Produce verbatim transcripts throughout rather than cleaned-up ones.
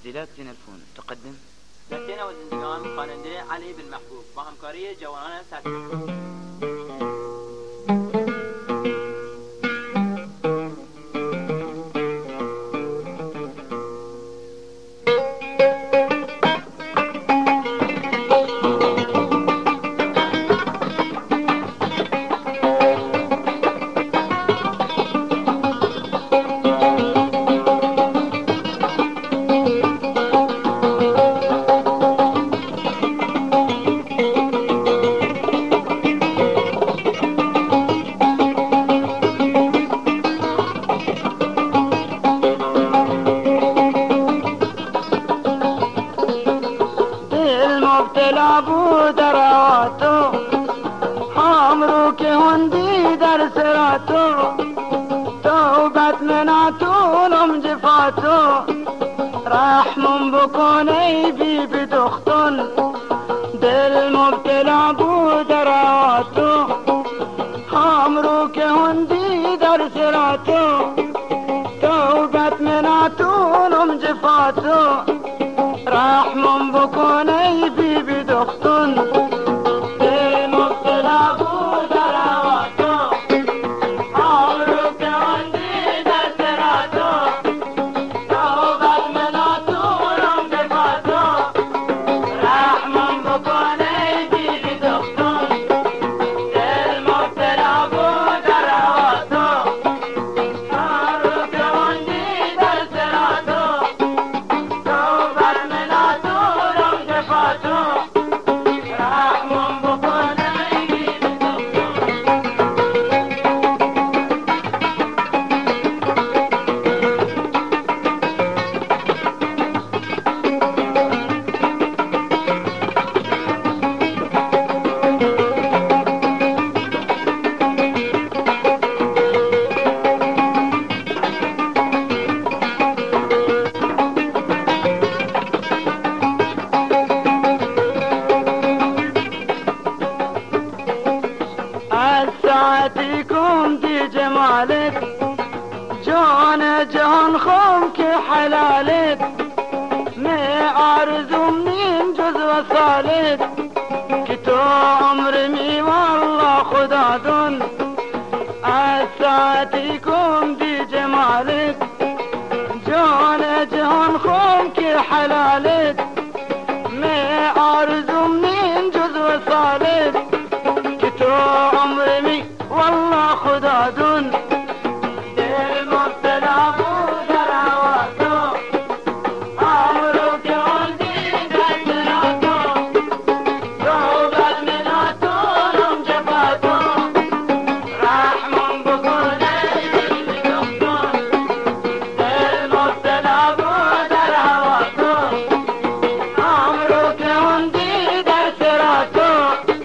تسجيلات زينالفون تقدم دستين وزندگان خواننده علی بن محبوب با همکاری جوانان سرکرد. بود رواتو هم رو که هندی در سراتو توبت مناتونم جفاتو رحمم بکنی بی بدختن دل مبتلا بود رواتو هم رو که هندی در سراتو توبت مناتونم جفاتو رحمم بکنی بی بی دختن دل مبتلا بود رواتو هم رو که هندی در سراتو توبت مناتونم جفاتو رحمم بکنی بی بی دختن دل مبتلا بود رواتو هم رو که هندی در سراتو ساعتكم دي جمالك جان جهان خم که حلالك ما ارزو منين جز وصالك که تو عمر می والله خدا دون ساعتكم دي جمالك جان جهان خم که حلالك ما ارزو منين جز وصالك تو عمر می والله خدا دون دل مبتلا بود رواتو عمرو که هندی در سراتو توبت مناتونم جفاتو رحمم بکنی بی دختن دل مبتلا بود رواتو عمرو که هندی در سراتو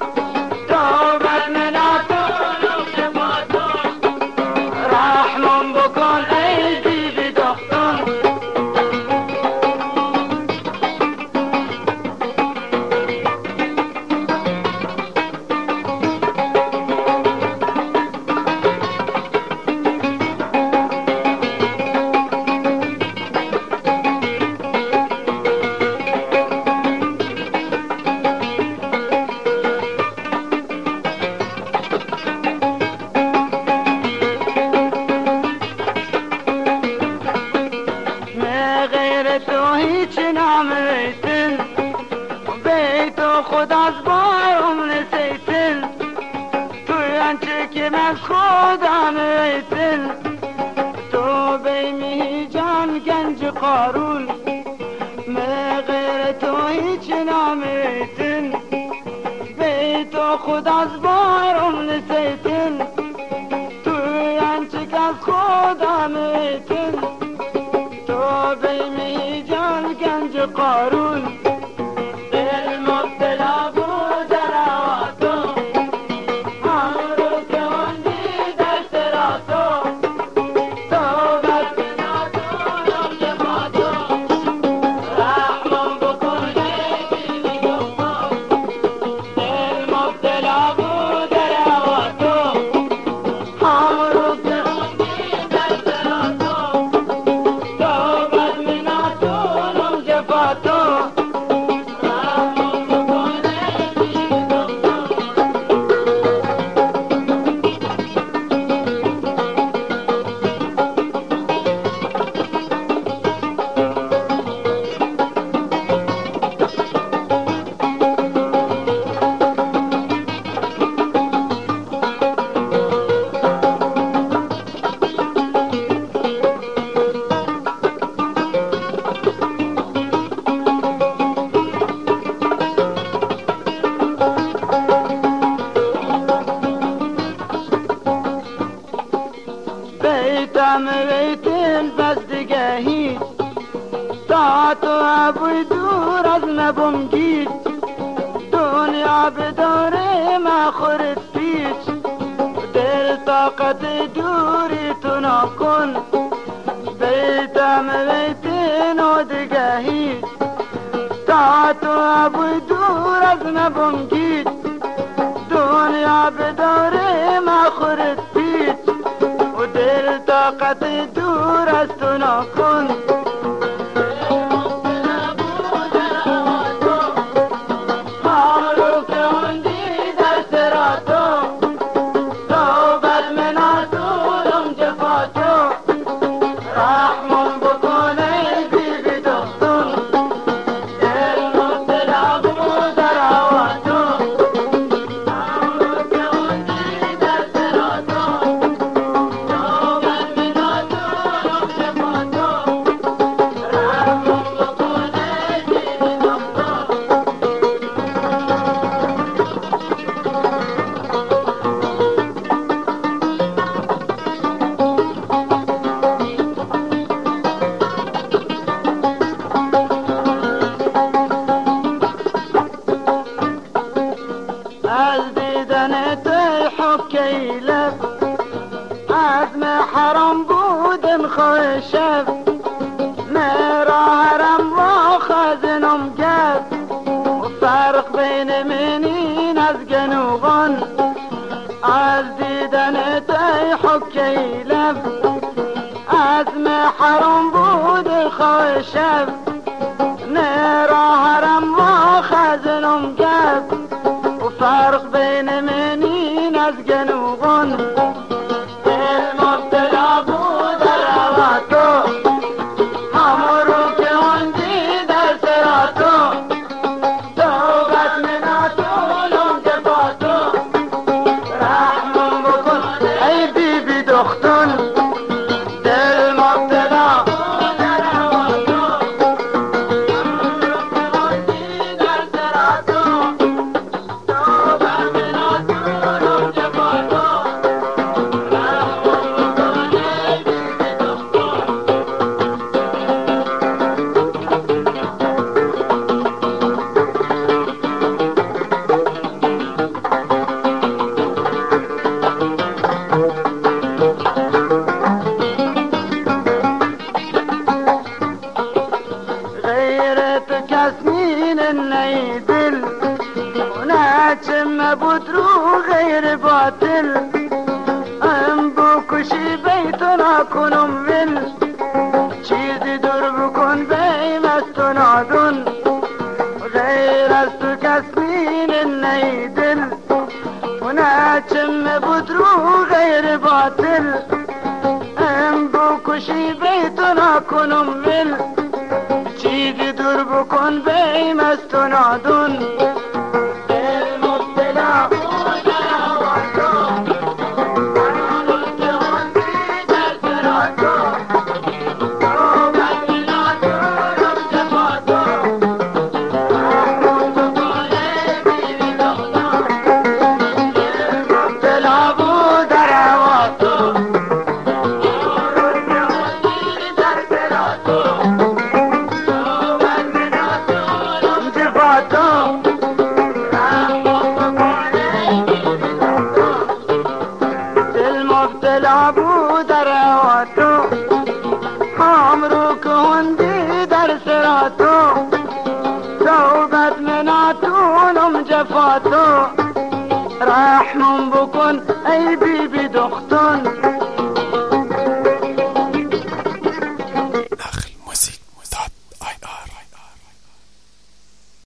تو هیچ نمیتن بیت خود از بارم نسیتن تو انچه که من خودم میتن تو بیمی جان گنج قارون من غیر تو هیچ نمیتن بیت خود از بارم نسیتن تو انچه که از خودم میتن تو بیمی جان گنج قارون دل مبتلا بود رواتو هم رو که هندی در سراتو توبت مناتونم جفاتو رحمم بکنی بی بی دختن دل مبتلا بود رواتو هم رو که هندی در سراتو توبت مناتونم جفاتو جفاتو بيتم بيتين بس دقاهيد ساعتو ابوي دور از نبم گید دنیا بداره ما خورد پیچ دل طاقت دوری تو نکن بیتم بیتین و دقاهید ساعتو ابوی دور از نبم گید دنیا بداره ما خورد پیچ دل طاقت دور از تو نکن حالو که اندی در سراتو توبت من آتولم جفاتو رحمم بکنه بی بی دختون دل مبتلا بود در هواتو حالو که اندی در سراتو از دیدن توی حکی لب عزم حرام بودم خواه شب مرا حرم و خزنم گب و فرق بین منین از گنوغان از دیدن توی حکی لب عزم حرام بود خواه شب مرا حرم و خزنم گب فرق بین منین از گنوغان دل مبتلا بود در هواتو همون رو که اندی در سراتو توبت من آتولم جفاتو رحمم بکن ای بی بی دختون دل مبتلا بود در هواتو همون رو که اندی در سراتو كاسمين النيدل وناجم بدرو غير باطل انبوك شي بيتنا كنم من چیزی دور بکن بی مستنادون غیر از تو کاسمین النيدل وناجم بدرو غير باطل انبوك شي بيتنا كنم من چیزی دور بکن بی مستنادون دل مبتلا بود در هواتو همون که اندی در سراتو توبت من آتولم جفاتو رحمم بکنه بی بی دختون دل مبتلا بود در هواتو همون که اندی در سراتو دل مبتلا بود در هواتو هم رو که هندی در سراتو توبت من آتولم جفاتو رحمم بکن ای بی بی دختون